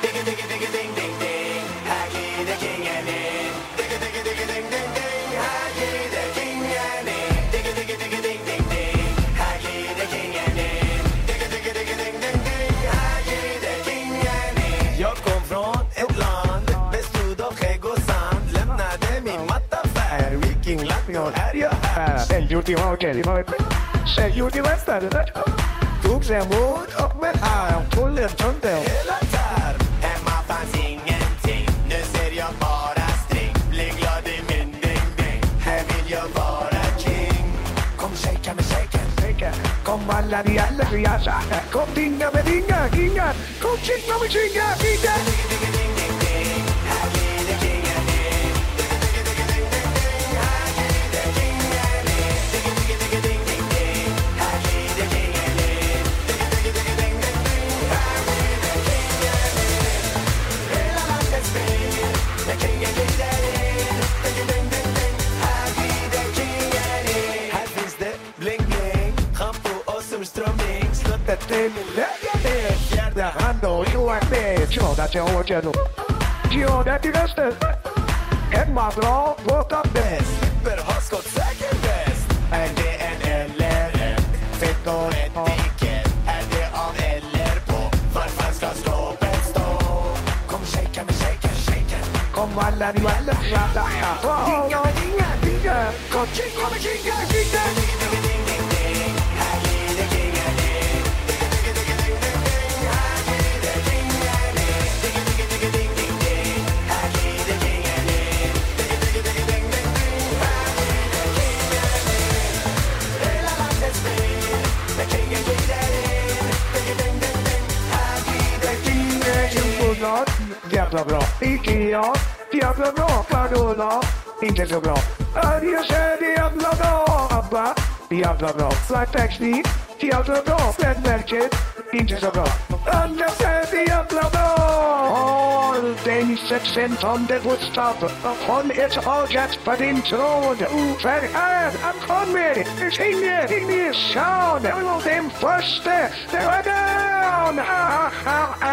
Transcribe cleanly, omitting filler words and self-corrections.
Jag kom från ett land bestod av skägg och sand. Lämnade min mattaffär, vikinglappjord, här jag är. Sen gjorde jag okej. Sen gjorde jag vänster. Tog sig mod och med arm, pullen tömde hela tarm. Hemma fanns ingenting, nu ser jag bara string. Bli glad i min ding-ding, här vill jag vara king. Kom shaka med shaken, Kom alla ni alla vi har sagt. Kom dinga med dinga. Kom tjinga med tjinga. här blir det kingen ning. Här blir det kingen ning. Här blir det kingen ning. Här blir det kingen ning. Hela landet spring, när kingen glider in. Här blir det kingen ning. Här finns det bling-bling, shampoo och surströmming. Slottet till min lägenhet, fjärde hand och Johan med. Tjoda till åker då. Tjoda till väster. Hemma bra, borta bäst. Slipper ha skottsäker väst. Är det en eller en? Fett och etikett. Är det av eller på? Varför ska skåpet stå? Kom shaka med shaken. Kom alla ni alla vi har sagt. Dinga med dinga. Kom kinga med kinga. Här blir det kingen ning. Här blir det kingen ning. Här blir det kingen ning. Här blir det kingen ning. Hela landet spring, när kingen glider in. Här blir det kingen ning. Tjumponat, jävla bra. Ikea, jävla bra. Carola, inte så bra. Jag säger jävla bra. Abba, jävla bra. Flight taxi, jävla bra. Slädmärket, inte så bra. Andra säger jävla bra. All day 600 Woodstock. Från ett ögat på din tråd. Ofärgad, kom med. Ingen sound. Jag var den första. Det var down.